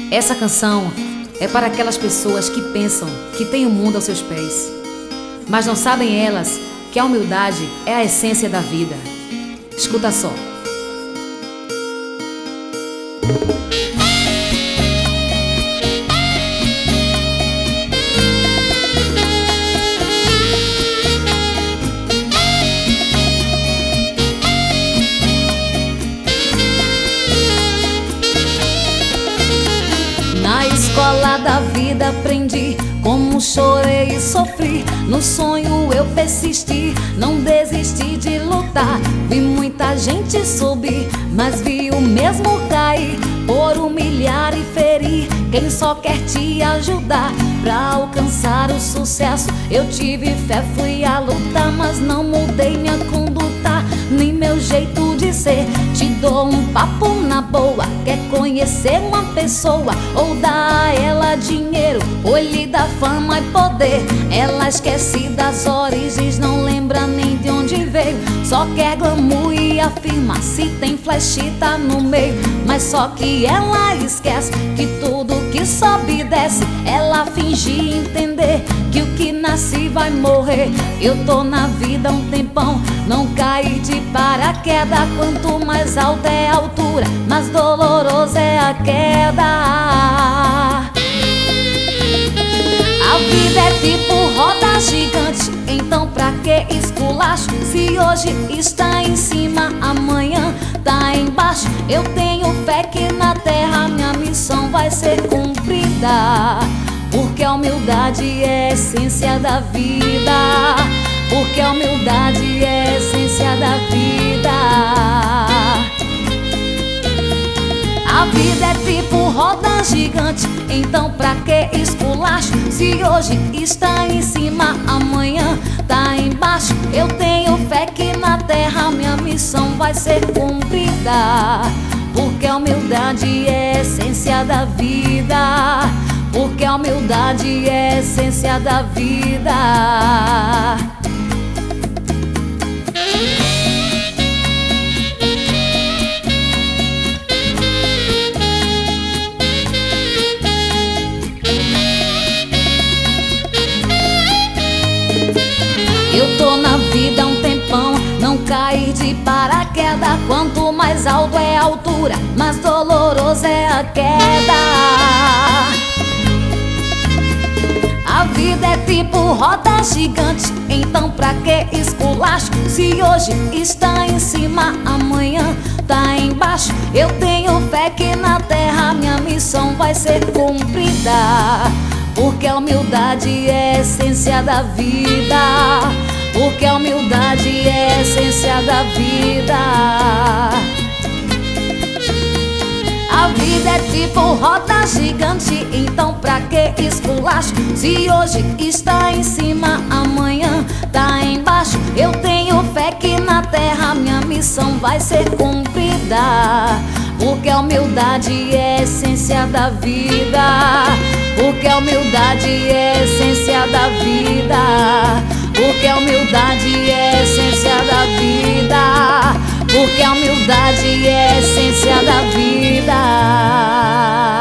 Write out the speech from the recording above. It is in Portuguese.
Essa canção é para aquelas pessoas que pensam que têm o mundo aos seus pés, mas não sabem elas que a humildade é a essência da vida. Escuta só. Na escola da vida aprendi como chorei e sofri. No sonho eu persisti, não desisti de lutar. Vi muita gente subir, mas vi o mesmo cair. Por humilhar e ferir quem só quer te ajudar. Pra alcançar o sucesso eu tive fé, fui à luta, mas não mudei minha conduta, nem meu jeito de ser. Te dou um papo na boa, quer conhecer uma pessoa ou dar a ela dinheiro, ou lhe dá fama e poder. Ela esquece das origens, não lembra nem de onde veio, só quer glamour e afirma se tem flechita no meio. Mas só que ela esquece que tudo que sobe e desce, ela finge entender que o que nasce vai morrer. Eu tô na vida há um tempão, não caí de paraquedas. Quanto mais alta é a altura, mais dolorosa é a queda. A vida é tipo roda gigante, então pra que esculacho? Se hoje está em cima, amanhã tá embaixo. Eu tenho fé que na terra minha missão vai ser cumprida, porque a humildade é a essência da vida. Porque a humildade é a essência da vida. A vida é tipo roda gigante, então pra que esculacho? Se hoje está em cima, amanhã tá embaixo. Eu tenho fé que na terra minha missão vai ser cumprida, porque a humildade é a essência da vida. Porque a humildade é a essência da vida. Eu tô na vida há um tempão, não cair de paraquedas. Quanto mais alto é a altura, mais dolorosa é a queda. A vida é tipo roda gigante, então pra que esculacho? Se hoje está em cima, amanhã tá embaixo. Eu tenho fé que na terra minha missão vai ser cumprida, porque a humildade é a essência da vida. Porque a humildade é a essência da vida. A vida é tipo roda gigante, então pra que esculacho? Se hoje está em cima, amanhã tá embaixo. Eu tenho fé que na terra minha missão vai ser cumprida, porque a humildade é a essência da vida. Porque a humildade é a essência da vida. Porque a humildade é a essência da vida. Porque a humildade é a essência da vida.